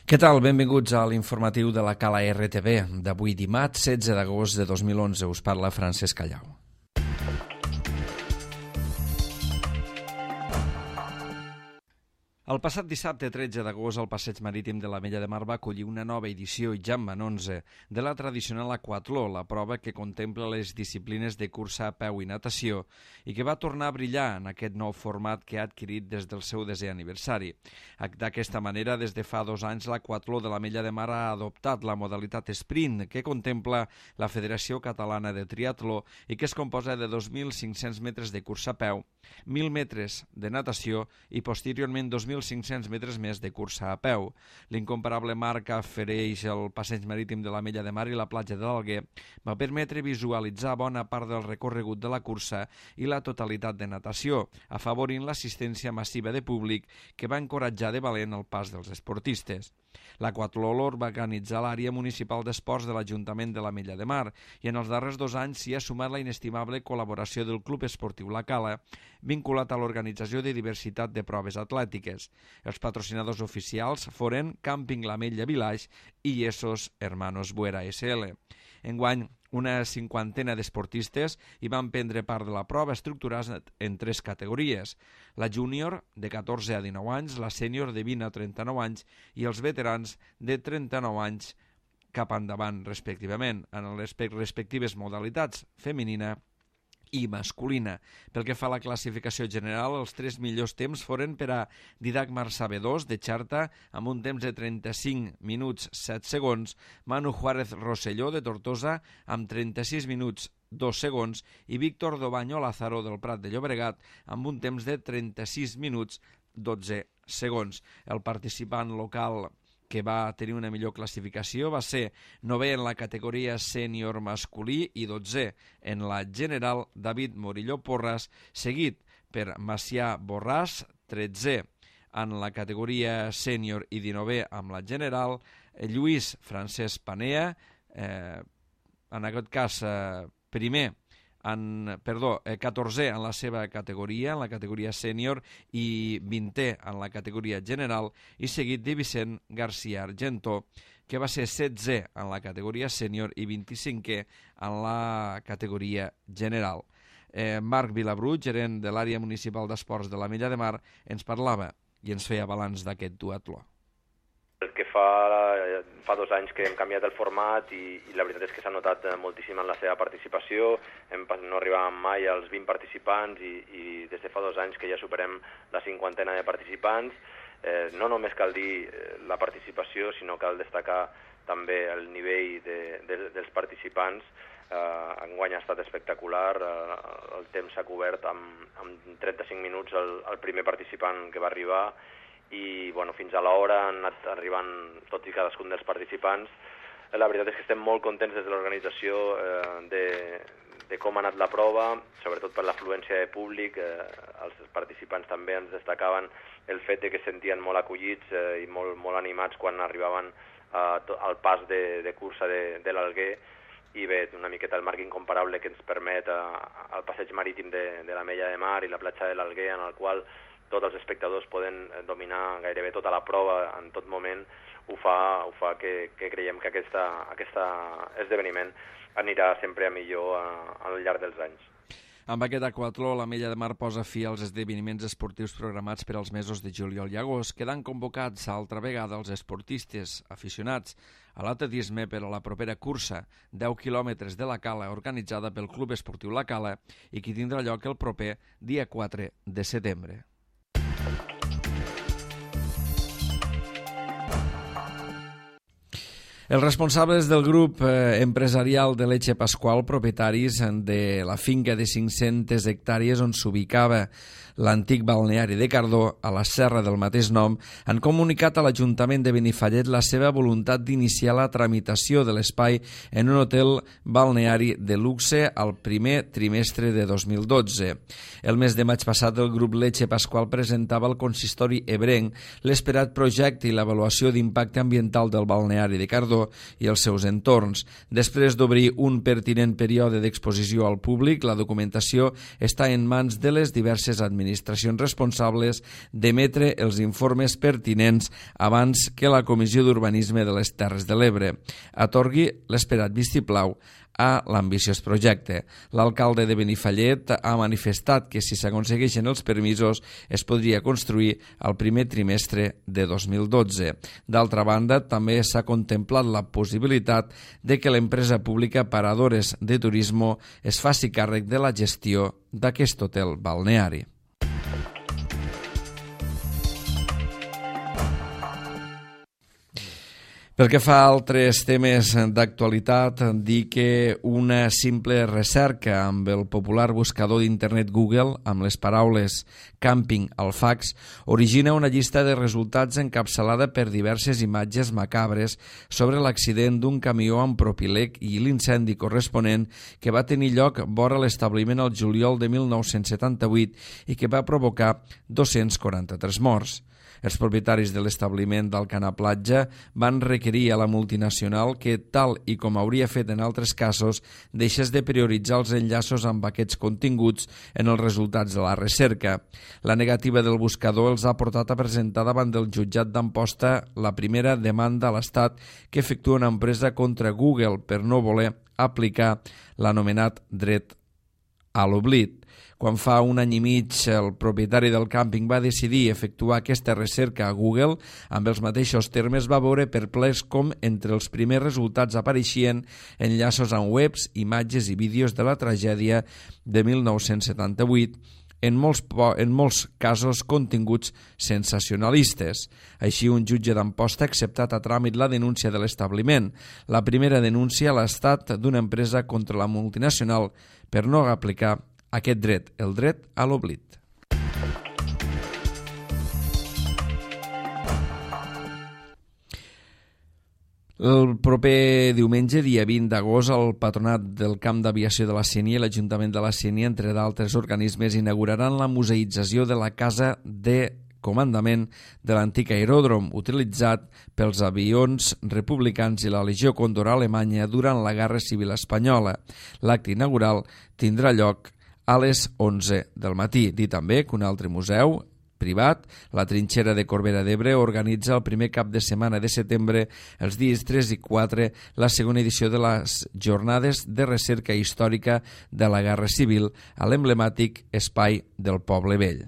Què tal? Benvinguts a l'informatiu de la Cala RTV d'avui dimarts 16 d'agost de 2011. Us parla Francesc Callau. El passat dissabte 13 d'agost el Passeig Marítim de l'Ametlla de Mar va acollir una nova edició, ja en 11, de la tradicional aquatló, la prova que contempla les disciplines de cursa a peu i natació i que va tornar a brillar en aquest nou format que ha adquirit des del seu 10è aniversari. D'aquesta manera, des de fa 2 anys, l'aquatló de l'Ametlla de Mar ha adoptat la modalitat sprint que contempla la Federació Catalana de Triatló i que es composa de 2.500 metres de cursa a peu, 1.000 metres de natació i posteriorment 2.500 metres més de cursa a peu. L'incomparable mar que ofereix el passeig marítim de l'Ametlla de Mar i la platja de l'Alguer va permetre visualitzar bona part del recorregut de la cursa i la totalitat de natació, afavorint l'assistència massiva de públic que va encoratjar de valent el pas dels esportistes. L'aquatló l'organitzar organitzar l'àrea municipal d'esports de l'Ajuntament de l'Ametlla de Mar i en els darrers 2 anys s'hi ha sumat la inestimable col·laboració del Club Esportiu La Cala, vinculat a l'organització de diversitat de proves atlètiques. Els patrocinadors oficials foren Càmping l'Ametlla Village i Yesos Hermanos Buera SL. Enguany, una 50ena d'esportistes hi van prendre part de la prova, estructurada en 3 categories: la júnior, de 14 a 19 anys, la sènior, de 20 a 39 anys, i els veterans, de 39 anys cap endavant, respectivament, en les respectives modalitats femenina i masculina. Pel que fa a la classificació general, els 3 millors temps foren per a Didac Marsabedós, de Xarta, amb un temps de 35 minuts 7 segons, Manu Juárez Rosselló, de Tortosa, amb 36 minuts 2 segons, i Víctor Dobaño Lázaro, del Prat de Llobregat, amb un temps de 36 minuts 12 segons. El participant local que va tenir una millor classificació va ser 9è en la categoria sènior masculí i 12è en la general David Morillo Porras, seguit per Macià Borràs, 13è en la categoria sènior i 19è amb la general, Lluís Francesc Panea, en aquest cas 14è en la seva categoria, en la categoria sènior, i 20è en la categoria general, i seguit de Vicent García Argento, que va ser 16è en la categoria sènior i 25è en la categoria general. Marc Vilabru, gerent de l'àrea municipal d'esports de l'Ametlla de Mar, ens parlava i ens feia balanç d'aquest duatló. El que fa 2 anys que hem canviat el format i la veritat és que s'ha notat moltíssim en la seva participació. No arribàvem mai als 20 participants i des de fa 2 anys que ja superem la 50ena de participants. No només cal dir la participació, sinó cal destacar també el nivell dels participants. Enguany ha estat espectacular, el temps s'ha cobert amb 35 minuts el primer participant que va arribar, i fins a l'hora han anat arribant tots i cadascun dels participants. La veritat és que estem molt contents des de l'organització de com ha anat la prova, sobretot per l'afluència de públic. Els participants també ens destacaven el fet que es sentien molt acollits i molt animats quan arribaven al pas de cursa de l'Alguer, i bé, una miqueta el marc incomparable que ens permet el passeig marítim de l'Ametlla de Mar i la platja de l'Alguer, en el qual tots els espectadors poden dominar gairebé tota la prova en tot moment, ho fa que creiem que aquest esdeveniment anirà sempre a millor al llarg dels anys. Amb aquest aquatló, l'Ametlla de Mar posa fi als esdeveniments esportius programats per als mesos de juliol i agost, quedant convocats altra vegada els esportistes aficionats a l'atletisme per a la propera cursa, 10 quilòmetres de la Cala, organitzada pel Club Esportiu La Cala i que tindrà lloc el proper dia 4 de setembre. Els responsables del grup empresarial de Leche Pascual, propietaris de la finca de 500 hectàrees on s'ubicava l'antic balneari de Cardó, a la serra del mateix nom, han comunicat a l'Ajuntament de Benifallet la seva voluntat d'iniciar la tramitació de l'espai en un hotel balneari de luxe al primer trimestre de 2012. El mes de maig passat, el grup Leche Pascual presentava al consistori ebrenc l'esperat projecte i l'avaluació d'impacte ambiental del balneari de Cardó, l'escorxador i els seus entorns. Després d'obrir un pertinent període d'exposició al públic, la documentació està en mans de les diverses administracions responsables d'emetre els informes pertinents abans que la Comissió d'Urbanisme de les Terres de l'Ebre atorgui l'esperat vistiplau a l'ambiciós projecte. L'alcalde de Benifallet ha manifestat que si s'aconsegueixen els permisos es podria construir al primer trimestre de 2012. D'altra banda, també s'ha contemplat la possibilitat de que l'empresa pública Paradores de Turismo es faci càrrec de la gestió d'aquest hotel balneari. Pel que fa a altres temes d'actualitat, dir que una simple recerca amb el popular buscador d'internet Google, amb les paraules càmping al fax, origina una llista de resultats encapçalada per diverses imatges macabres sobre l'accident d'un camió amb propilec i l'incendi corresponent que va tenir lloc vora l'establiment el juliol de 1978 i que va provocar 243 morts. Els propietaris de l'establiment d'Alcanar Platja van requerir a la multinacional que, tal i com hauria fet en altres casos, deixés de prioritzar els enllaços amb aquests continguts en els resultats de la recerca. La negativa del buscador els ha portat a presentar davant del jutjat d'Amposta la primera demanda a l'Estat que efectua una empresa contra Google per no voler aplicar l'anomenat dret a l'oblit. Quan fa un any i mig el propietari del càmping va decidir efectuar aquesta recerca a Google, amb els mateixos termes va veure perplex com entre els primers resultats apareixien enllaços amb webs, imatges i vídeos de la tragèdia de 1978, en molts casos continguts sensacionalistes. Així, un jutge d'Amposta ha acceptat a tràmit la denúncia de l'establiment. La primera denúncia a l'Estat d'una empresa contra la multinacional per no aplicar aquest dret, el dret a l'oblit. El proper diumenge, dia 20 d'agost, el Patronat del Camp d'Aviació de la Sénia i l'Ajuntament de la Sénia, entre d'altres organismes, inauguraran la museïtzació de la casa de comandament de l'antic aeròdrom utilitzat pels avions republicans i la Legió Còndor alemanya durant la Guerra Civil Espanyola. L'acte inaugural tindrà lloc a les 11 del matí. Dir també que un altre museu privat, la Trinxera de Corbera d'Ebre, organitza el primer cap de setmana de setembre, els dies 3 i 4, la segona edició de les Jornades de Recerca Històrica de la Guerra Civil a l'emblemàtic Espai del Poble Vell.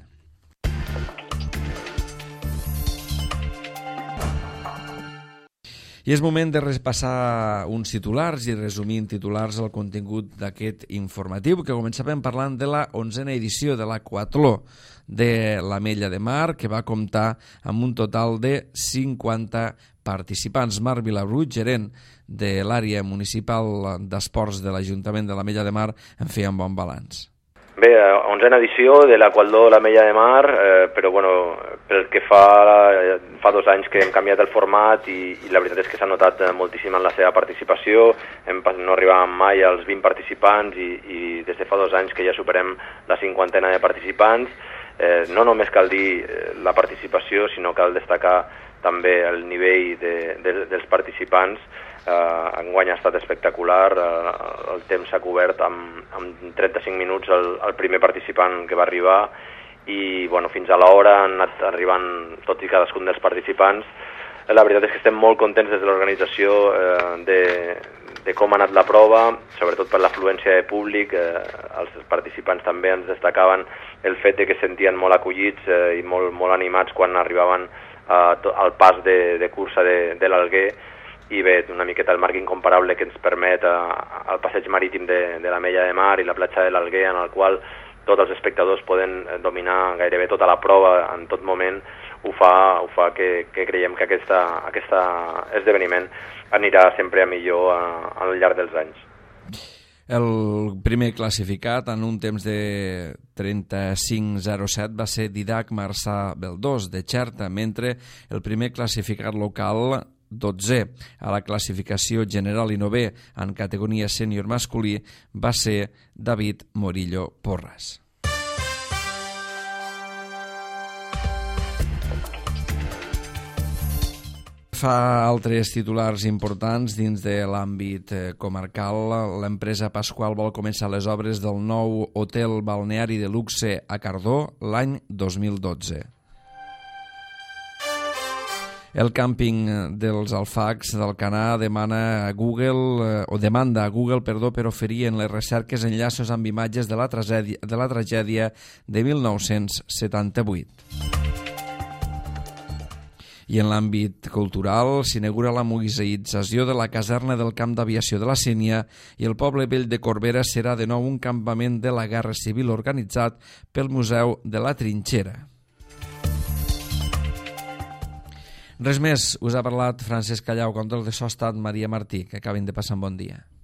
I és moment de repassar uns titulars i resumir en titulars el contingut d'aquest informatiu, que començàvem parlant de la 11a edició de l'Aquatló de l'Ametlla de Mar, que va comptar amb un total de 50 participants. Marc Vilabrut, gerent de l'àrea municipal d'esports de l'Ajuntament de l'Ametlla de Mar, en feia un bon balanç. Bé, 11a edició de l'Aquatló de l'Ametlla de Mar, però bueno, pel que fa 2 anys que hem canviat el format i la veritat és que s'ha notat moltíssim en la seva participació. No arribàvem mai als 20 participants i des de fa 2 anys que ja superem la 50ena de participants. No només cal dir la participació, sinó cal destacar també el nivell dels participants. Enguany ha estat espectacular, el temps s'ha cobert amb 35 minuts el primer participant que va arribar i bueno, fins a l'hora han anat arribant tots i cadascun dels participants. La veritat és que estem molt contents des de l'organització de com ha anat la prova, sobretot per l'afluència de públic. Els participants també ens destacaven el fet de que se sentien molt acollits i molt animats quan arribaven al pas de cursa de l'Alguer. I bé, una miqueta el marc incomparable que ens permet el passeig marítim de l'Ametlla de Mar i la platja de l'Alguer, en el qual tots els espectadors poden dominar gairebé tota la prova en tot moment, ho fa que creiem que aquest esdeveniment anirà sempre a millor al llarg dels anys. El primer classificat en un temps de 35.07 va ser Didac Marçà Beldós de Xerta, mentre el primer classificat local 12è a la classificació general i 9è en categoria sènior masculí va ser David Morillo Porras. Fa altres titulars importants dins de l'àmbit comarcal. L'empresa Pasqual vol començar les obres del nou hotel balneari de luxe a Cardó l'any 2012. El càmping dels Alfacs d'Alcanar demanda a Google per oferir en les recerques enllaços amb imatges de la tragèdia de 1978. I en l'àmbit cultural s'inaugura la museïtzació de la caserna del camp d'aviació de la Sénia i el poble vell de Corbera serà de nou un campament de la Guerra Civil organitzat pel Museu de la Trinxera. Res més, us ha parlat Francesc Callau, control de so ha estat Maria Martí, que acabin de passar un bon dia.